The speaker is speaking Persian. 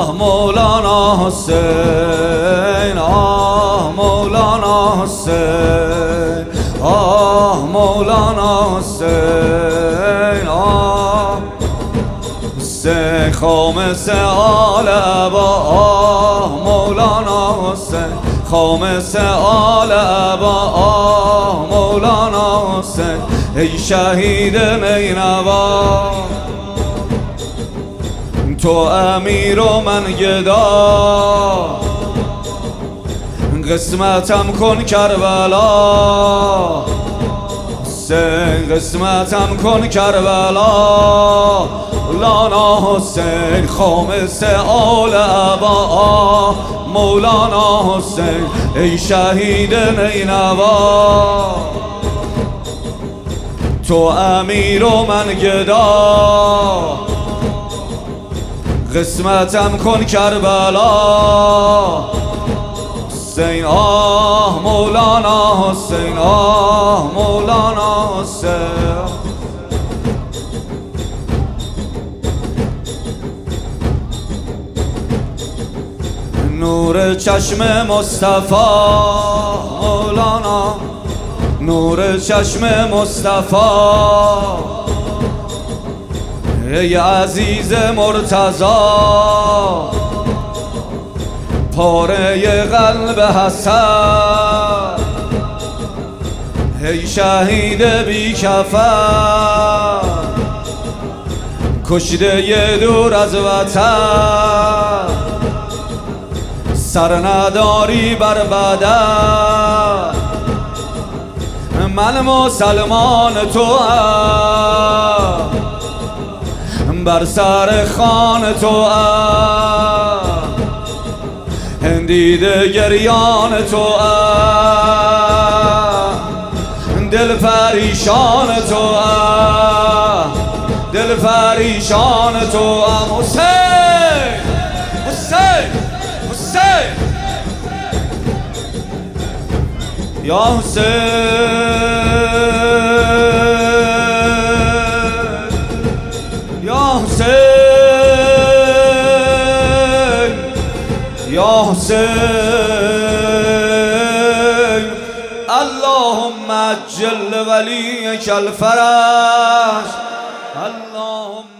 مولانا حسین، آه مولانا حسین، آه مولانا حسین، آه حسین خامس آل عبا، آه مولانا حسین خامس آل عبا، آه مولانا حسین ای شهید نینوا. تو امیر و من گدا، قسمتم کن کربلا، حسین قسمتم کن کربلا. مولانا حسین خامس آل عبا، مولانا حسین ای شهید نینوا. تو امیر و من گدا، قسمتم کن کربلا، حسین آه مولانا حسین، آه مولانا حسین. نور چشم مصطفی مولانا، نور چشم مصطفی ای عزیز مرتضی. پاره قلب حسن ای شهید بی کفن، کشته دور از وطن، سر نداری بر بدن. من مسلمان تو هم، بر سر خان تو هم، دیده گریان تو هم، دل پریشان تو هم، دل پریشان تو هم. حسین حسین حسین یا حسین، یا حسین، یا حسین. اللهم عجل ولیک الفرج، اللهم